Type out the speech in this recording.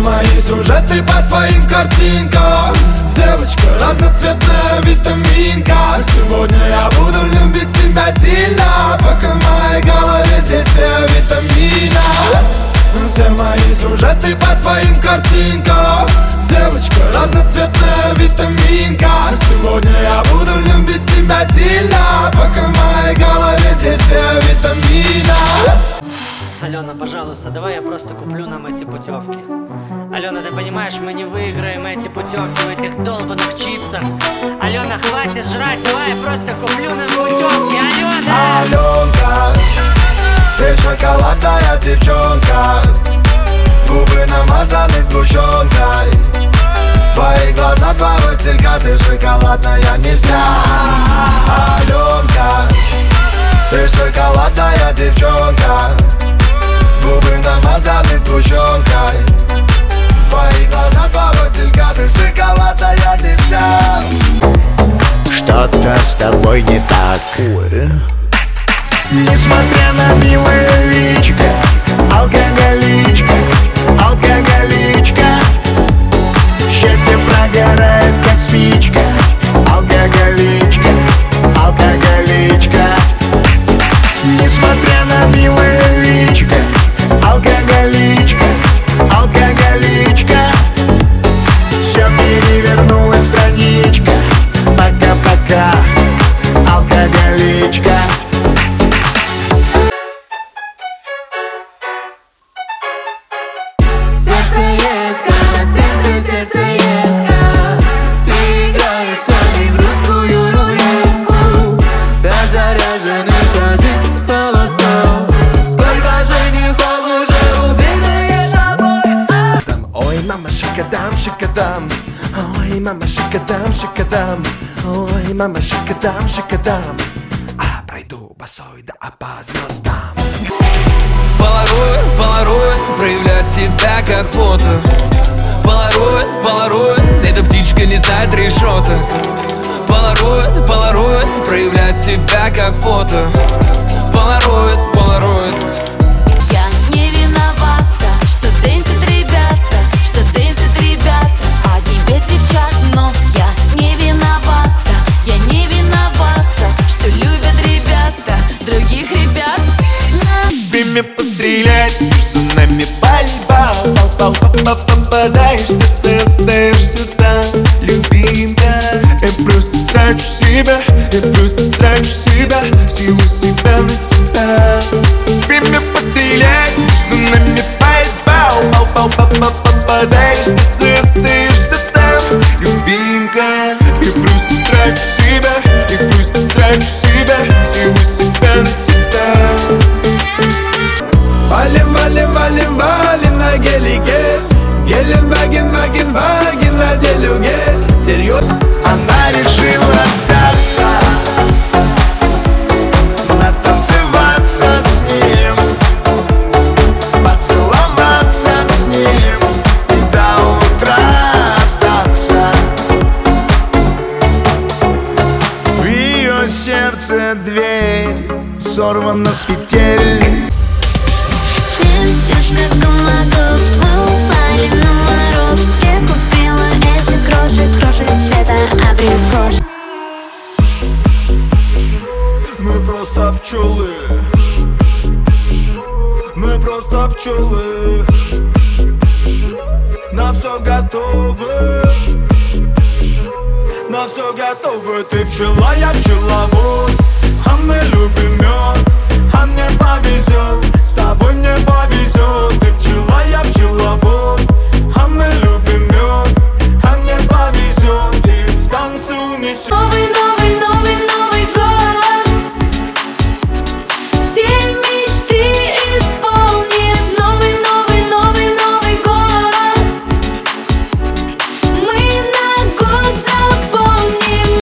мои сюжеты по твоим картинкам. Девочка разноцветная витаминка. Сегодня я буду любить тебя сильно, пока в моей голове действие витамина. Все мои сюжеты по твоим картинкам. Девочка разноцветная витаминка. Сегодня я буду любить тебя сильно, пока в моей голове действие витамина. Алена, пожалуйста, давай я просто куплю нам эти путевки. Алена, ты понимаешь, мы не выиграем эти путевки в этих долбанных чипсах. Алена, хватит жрать, давай я просто куплю нам путевки. Алена! Аленка, ты шоколадная девчонка. Губы намазаны сгущенкой. Твои глаза, два василька, ты шоколадная не вся. Аленка, ты шоколадная девчонка. Губы намазаны сгущенкой. Твои глаза, два василька, ты шоколадная не вся. Что-то с тобой не так. Несмотря на милое личико, алкоголичка, алкоголичка. Счастье прогорает, как спичка. Алкоголичка, алкоголичка. Несмотря на милое личико, алкоголичка, алкоголичка. Все перевернулась страничка. Пока-пока, алкоголичка. Сердце едко, ты играешь со мной в русскую рулетку. Пять заряженных, один холостой. Сколько женихов уже убитые тобой. Ой, мама, шикадам, шикадам. Ой, мама, шикадам, шикадам. Ой, мама, шикадам, шикадам. А пройду босой да по звездам. Полароид, полароид, проявлять себя как фото. Полароид, полароид, эта птичка не знает решеток. Полароид, полароид, проявлять себя как фото. Полароид, полароид. Я не виновата, что дэнсят ребята, что дэнсят ребята. Одни без девчат, но я не виновата. Я не виновата, что любят ребята других ребят. Время пострелять, между нами пальба. Попадаешь в сердце, остаешься там, любимка. Я просто трачу себя, я просто трачу себя, всего себя на тебя. Время пострелять, между нами пальба. Попадаешь в сердце, остаешься там, любимка. Я просто трачу себя, я просто трачу себя, всего себя на тебя. Валим, валим, валим, валим на гелике. Геленваген, ваген, ваген на делюге. Серьезно? Она решила остаться, натанцеваться с ним, поцеловаться с ним и до утра остаться. В ее сердце дверь сорвана с петель. Светишь, как коматоз, мы упали на мороз. Где купила эти кроши, кроши цвета абрикос? Мы просто пчелы. Мы просто пчелы. На все готовы. На все готовы. Ты пчела, я пчеловод.